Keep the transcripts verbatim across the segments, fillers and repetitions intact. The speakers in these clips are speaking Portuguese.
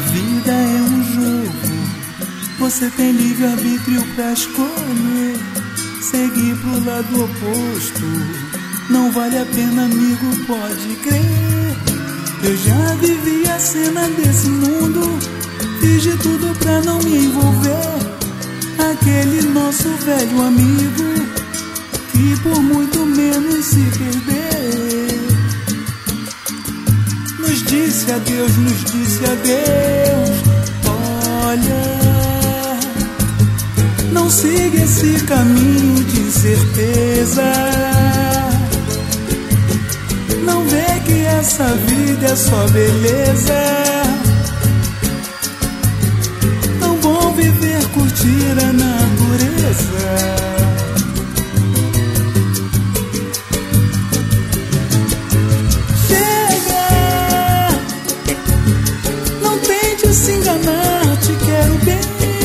vida é um jogo, você tem livre-arbítrio pra escolher. Seguir pro lado oposto não vale a pena, amigo, pode crer. Eu já vivi a cena desse mundo, fiz de tudo pra não me envolver. Aquele nosso velho amigo que por muito menos se perder. Nos disse adeus, nos disse adeus. Olha, não siga esse caminho de incerteza. Não vê que essa vida é só beleza. Tão bom viver, curtir a natureza. Se enganar, te quero bem,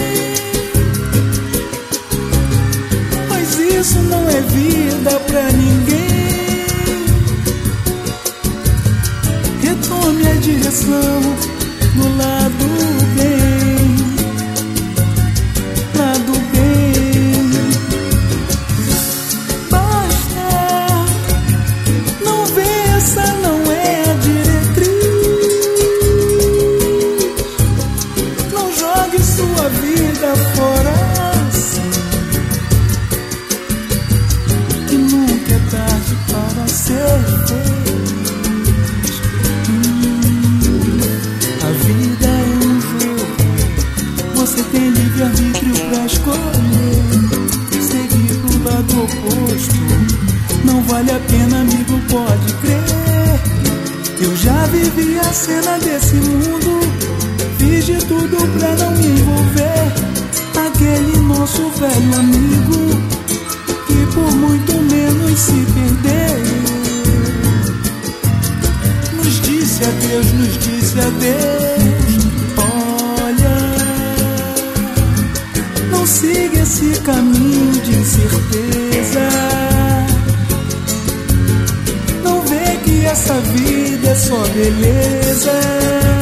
mas isso não é vida pra ninguém. Retome a direção do lado bem, lado bem. Basta, não vê, essa não é a diretriz. Sua vida fora assim, que nunca é tarde para ser feliz. hum, A vida é um jogo, você tem livre-arbítrio pra escolher. Seguir pro lado oposto não vale a pena, amigo, pode crer. Eu já vivi a cena desse mundo, fiz de tudo pra não me envolver. Aquele nosso velho amigo que por muito menos se perder. Nos disse adeus, nos disse adeus. Olha, não siga esse caminho de incerteza. Não vê que essa vida é só beleza.